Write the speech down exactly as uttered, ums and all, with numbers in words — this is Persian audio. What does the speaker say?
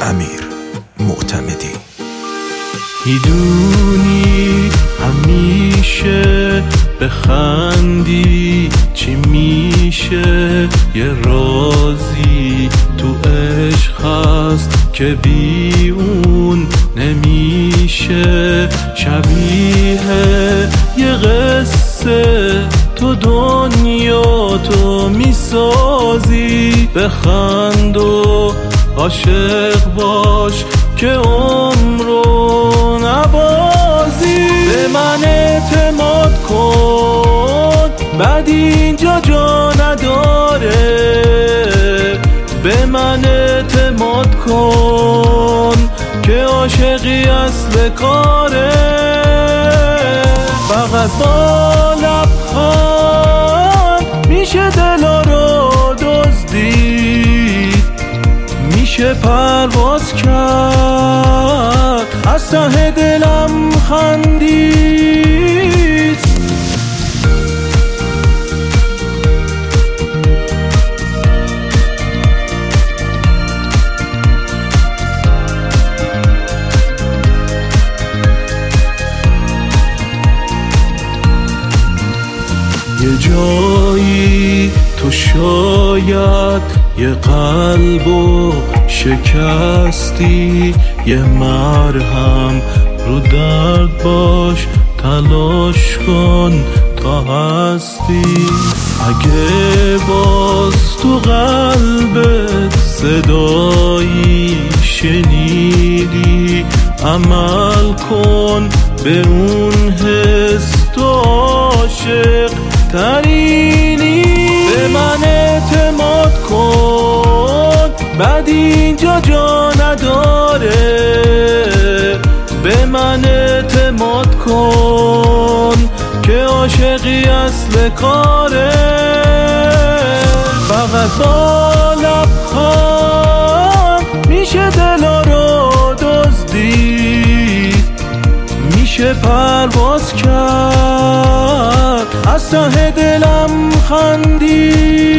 امیر معتمدی. میدونی همیشه بخندی چی میشه، یه رازی تو عشق هست که بی اون نمیشه. شبیه یه قصه تو دنیا تو میسازی، بخند و عاشق باش که عمرو نبازی. به من اعتماد کن بعد اینجا جا نداره، به من اعتماد کن که عاشقی اصل کاره. فقط با لبخند میشه دلا رو دزدید، میشه پرواز کرد از ته دلم خندید. یه جایی تو شاید یه قلبو شکستی، یه مرهم رو درد باش تلاش کن تا هستی. اگه باز تو قلبت صدایی شنیدی، عمل کن به اون حس تو عاشق ترینی. به من اعتماد کن بعد اینجا جا نداره، به من اعتماد کن که عاشقی اصل کاره. فقط با لبخند میشه دلا رو دزدید، میشه پرواز کرد از ته دلم خندید.